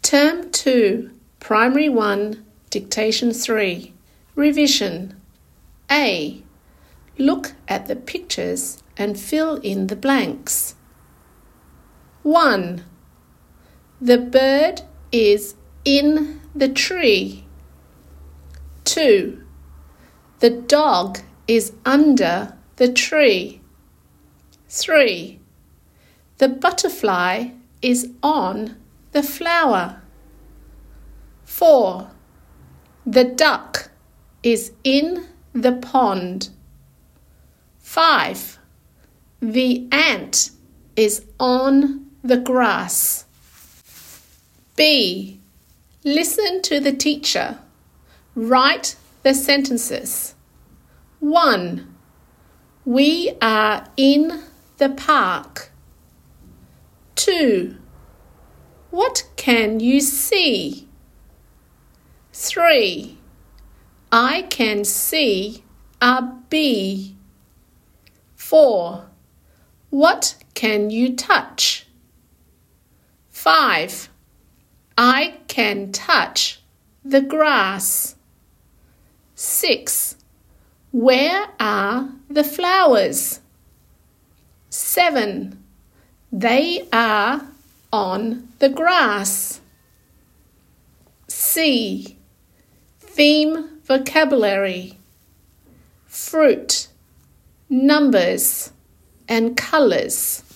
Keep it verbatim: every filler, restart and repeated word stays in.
Term two, Primary one, Dictation three. Revision. A. Look at the pictures and fill in the blanks. one. The bird is in the tree. two. The dog is under the tree. three. The butterfly is on the flower. four. The duck is in the pond. five. The ant is on the grass. B. Listen to the teacher. Write the sentences. one. We are in the park. two. What can you see? three. I can see a bee. four. What can you touch? five. I can touch the grass. six. Where are the flowers? seven. They are on the grass. C. Theme vocabulary. Fruit, numbers, and colours.